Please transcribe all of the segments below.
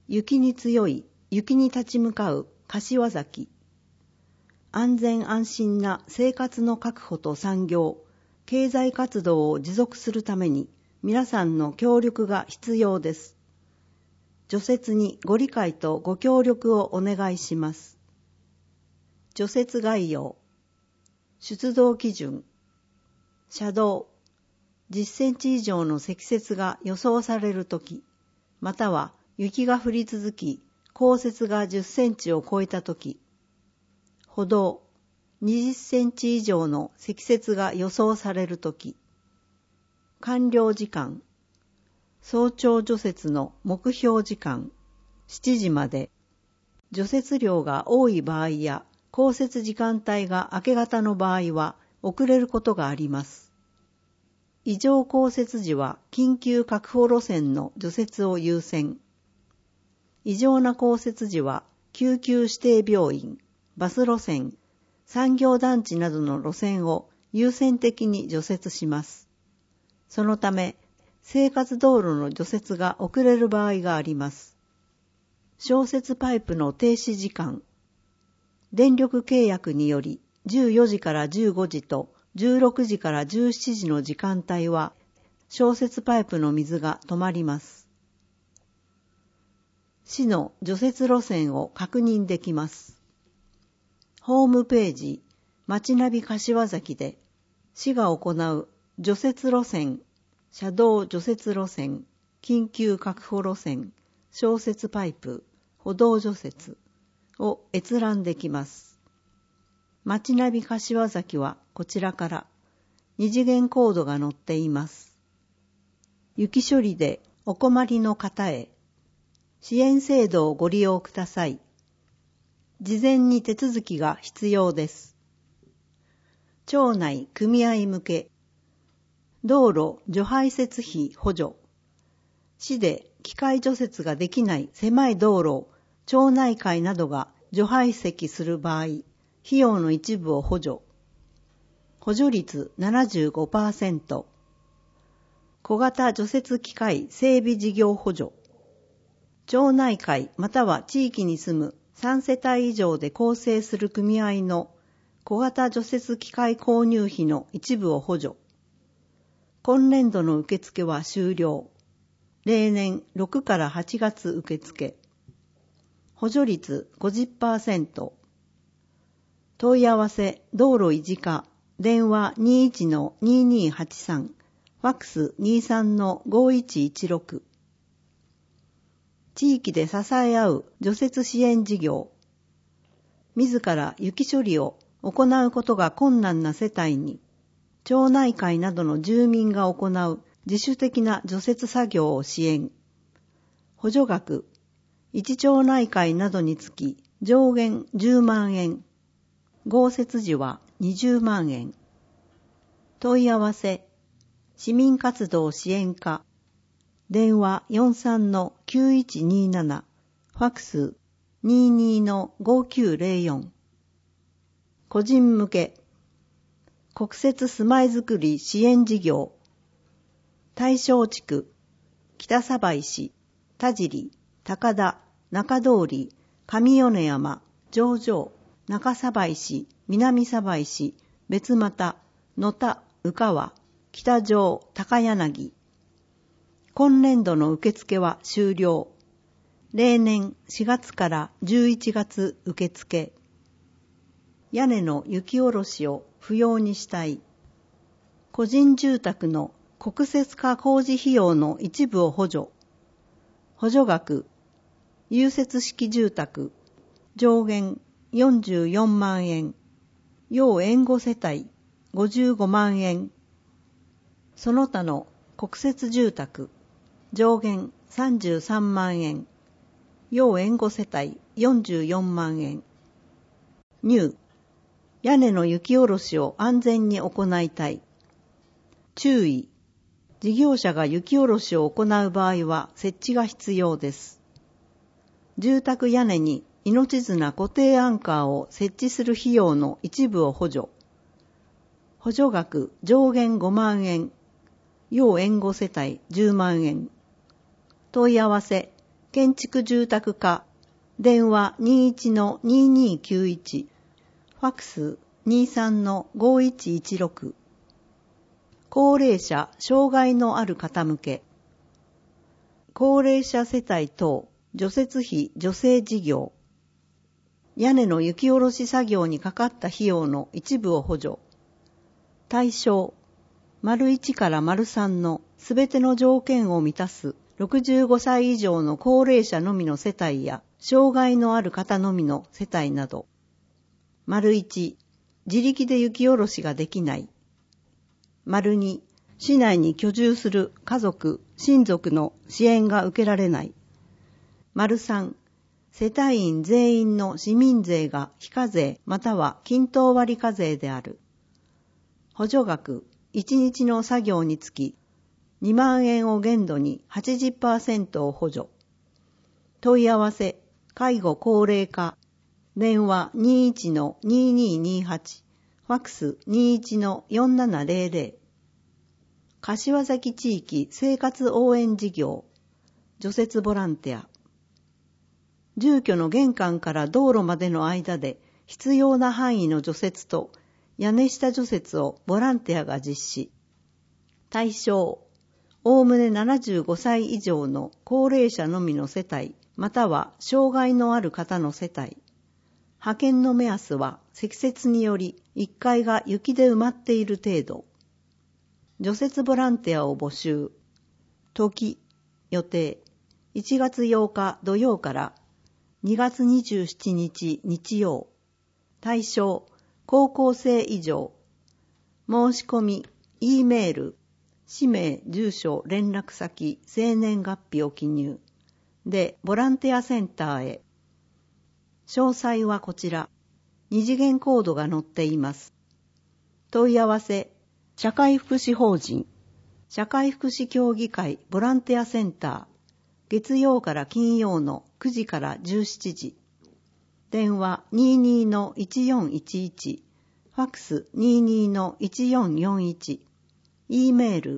雪に強い、雪に立ち向かう柏崎。安全安心な生活の確保と産業、経済活動を持続するために皆さんの協力が必要です。除雪にご理解とご協力をお願いします。除雪概要、出動基準、車道、10センチ以上の積雪が予想されるとき、または雪が降り続き、降雪が10センチを超えたとき、歩道、20センチ以上の積雪が予想されるとき、完了時間、早朝除雪の目標時間、7時まで、除雪量が多い場合や降雪時間帯が明け方の場合は遅れることがあります。異常降雪時は緊急確保路線の除雪を優先。異常な降雪時は救急指定病院、バス路線、産業団地などの路線を優先的に除雪します。そのため、生活道路の除雪が遅れる場合があります。消雪パイプの停止時間。電力契約により14時から15時と16時から17時の時間帯は消雪パイプの水が止まります。市の除雪路線を確認できます。ホームページ、まちナビ柏崎で市が行う除雪路線、車道除雪路線、緊急確保路線、消雪パイプ、歩道除雪を閲覧できます。まちナビ柏崎はこちらから二次元コードが載っています。雪処理でお困りの方へ支援制度をご利用ください。事前に手続きが必要です。町内組合向け道路除排雪費補助。市で機械除雪ができない狭い道路を町内会などが除排雪する場合、費用の一部を補助。補助率 75%。小型除雪機械整備事業補助。町内会または地域に住む3世帯以上で構成する組合の小型除雪機械購入費の一部を補助。今年度の受付は終了。例年6から8月受付。補助率 50%。問い合わせ道路維持課電話 21-2283 ファックス 23-5116。地域で支え合う除雪支援事業。自ら雪処理を行うことが困難な世帯に町内会などの住民が行う自主的な除雪作業を支援。補助額、一町内会などにつき上限10万円。豪雪時は20万円。問い合わせ、市民活動支援課。電話 43-9127。ファックス 22-5904。個人向け。国設住まいづくり支援事業。大正地区、北鯖石、田尻、高田、中通り、上米山、上々、中鯖石、南鯖石、別又、野田、宇川、北条、高柳。今年度の受付は終了。例年4月から11月受付。屋根の雪下ろしを不要にしたい。個人住宅の国設化工事費用の一部を補助。補助額、融雪式住宅、上限44万円。要援護世帯55万円。その他の国設住宅、上限33万円。要援護世帯44万円。入、屋根の雪下ろしを安全に行いたい。注意、事業者が雪下ろしを行う場合は設置が必要です。住宅屋根に命綱固定アンカーを設置する費用の一部を補助。補助額上限5万円。要援護世帯10万円。問い合わせ、 建築住宅課、電話 21-2291、ファックス 23-5116。高齢者、障害のある方向け。高齢者世帯等、除雪費助成事業。屋根の雪下ろし作業にかかった費用の一部を補助。対象、1から3のすべての条件を満たす65歳以上の高齢者のみの世帯や障害のある方のみの世帯など。1、自力で雪下ろしができない。2、市内に居住する家族、親族の支援が受けられない。3、世帯員全員の市民税が非課税または均等割課税である。補助額、1日の作業につき2万円を限度に 80% を補助。問い合わせ、介護高齢化、電話 21-2228、ファックス 21-4700。柏崎地域生活応援事業、除雪ボランティア。住居の玄関から道路までの間で必要な範囲の除雪と屋根下除雪をボランティアが実施。対象、おおむね75歳以上の高齢者のみの世帯、または障害のある方の世帯。派遣の目安は積雪により1階が雪で埋まっている程度。除雪ボランティアを募集。時、予定、1月8日土曜から2月27日日曜。対象、高校生以上。申し込み、E メール、氏名、住所、連絡先、生年月日を記入。で、ボランティアセンターへ。詳細はこちら。二次元コードが載っています。問い合わせ、社会福祉法人、社会福祉協議会ボランティアセンター。月曜から金曜の9時から17時。電話 22-1411、ファックス 22-1441、E メール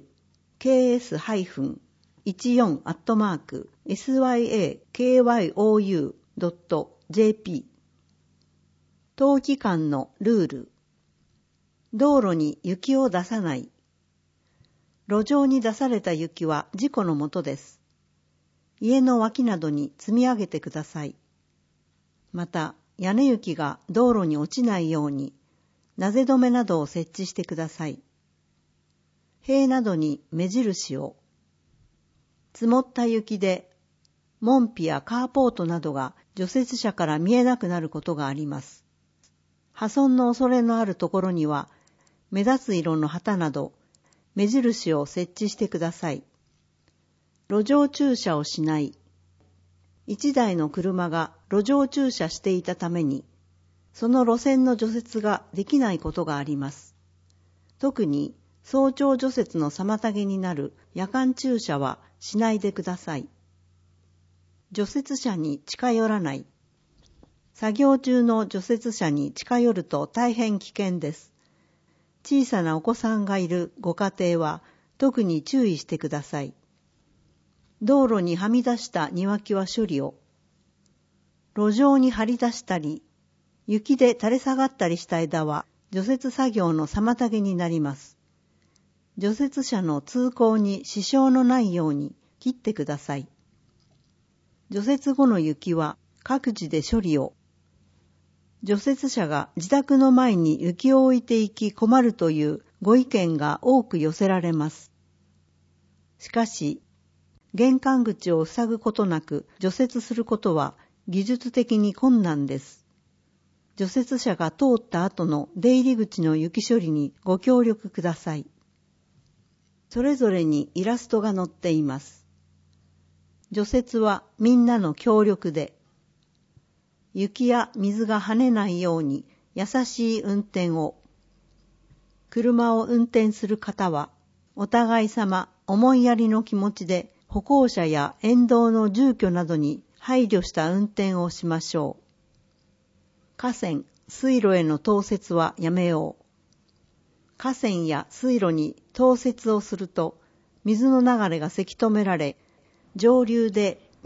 ks-14-syakyou.jp。 冬季間のルール。道路に雪を出さない。路上に出された雪は事故のもとです。家の脇などに積み上げてください。また、屋根雪が道路に落ちないように、なぜ止めなどを設置してください。塀などに目印を。積もった雪で、門扉やカーポートなどが除雪車から見えなくなることがあります。破損の恐れのあるところには、目立つ色の旗など、目印を設置してください。路上駐車をしない。一台の車が路上駐車していたために、その路線の除雪ができないことがあります。特に早朝除雪の妨げになる夜間駐車はしないでください。除雪車に近寄らない。作業中の除雪車に近寄ると大変危険です。小さなお子さんがいるご家庭は特に注意してください。道路にはみ出した庭木は処理を。路上に張り出したり、雪で垂れ下がったりした枝は除雪作業の妨げになります。除雪車の通行に支障のないように切ってください。除雪後の雪は各自で処理を。除雪車が自宅の前に雪を置いていき困るというご意見が多く寄せられます。しかし、玄関口を塞ぐことなく除雪することは技術的に困難です。除雪車が通った後の出入り口の雪処理にご協力ください。それぞれにイラストが載っています。除雪はみんなの協力で、雪や水が跳ねないように優しい運転を。車を運転する方は、お互い様思いやりの気持ちで歩行者や沿道の住居などに配慮した運転をしましょう。河川、水路への投雪はやめよう。河川や水路に投雪をすると、水の流れがせき止められ、上流で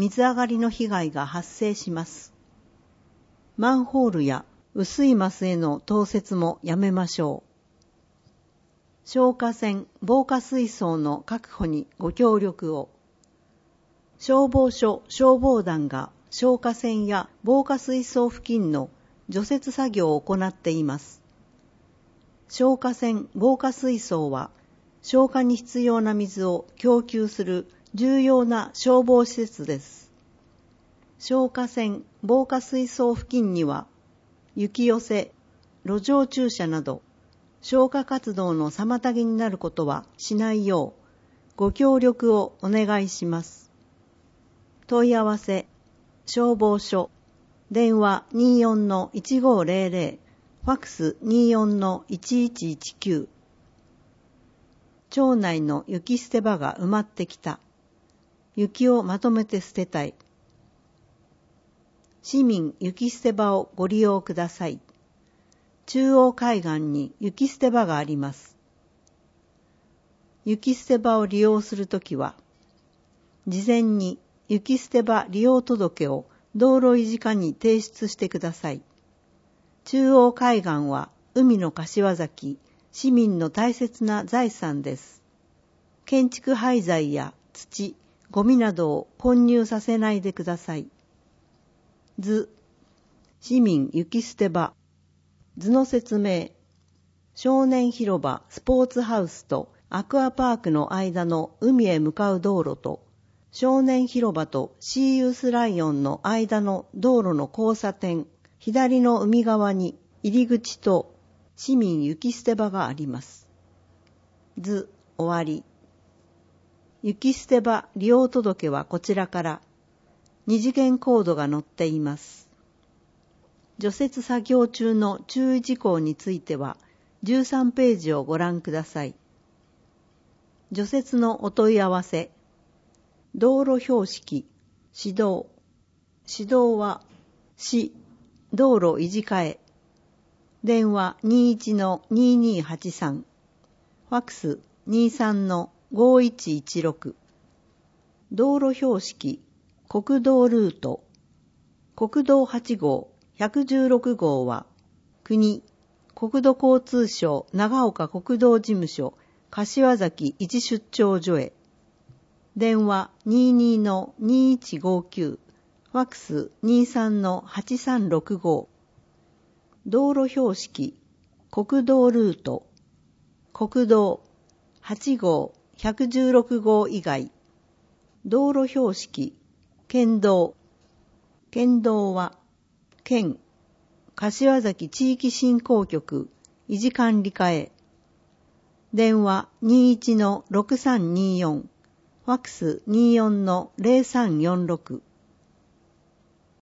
水上がりの被害が発生します。マンホールや薄いマスへの投雪もやめましょう。消火栓、防火水槽の確保にご協力を。消防署消防団が消火栓や防火水槽付近の除雪作業を行っています。消火栓、防火水槽は消火に必要な水を供給する重要な消防施設です。消火栓、防火水槽付近には雪寄せ、路上駐車など消火活動の妨げになることはしないようご協力をお願いします。問い合わせ、消防署、電話 24-1500、ファクス 24-1119。町内の雪捨て場が埋まってきた。雪をまとめて捨てたい。市民雪捨て場をご利用ください。中央海岸に雪捨て場があります。雪捨て場を利用するときは、事前に雪捨て場利用届を道路維持課に提出してください。中央海岸は海の柏崎、市民の大切な財産です。建築廃材や土、ゴミなどを混入させないでください。図、市民雪捨て場。図の説明。少年広場スポーツハウスとアクアパークの間の海へ向かう道路と、少年広場とシーユースライオンの間の道路の交差点、左の海側に入り口と市民雪捨て場があります。図、終わり。雪捨て場利用届はこちらから二次元コードが載っています。除雪作業中の注意事項については13ページをご覧ください。除雪のお問い合わせ。道路標識、指導。指導は、市、道路維持課へ。電話 21-2283。ファクス 23-5116。道路標識、国道ルート。国道8号、116号は、国土交通省長岡国道事務所柏崎一出張所へ。電話 22-2159、ファクス 23-8365。道路標識、国道ルート、国道8号、116号以外。道路標識、県道。県道は、県、柏崎地域振興局維持管理課へ。電話 21-6324。ファクス 24-0346。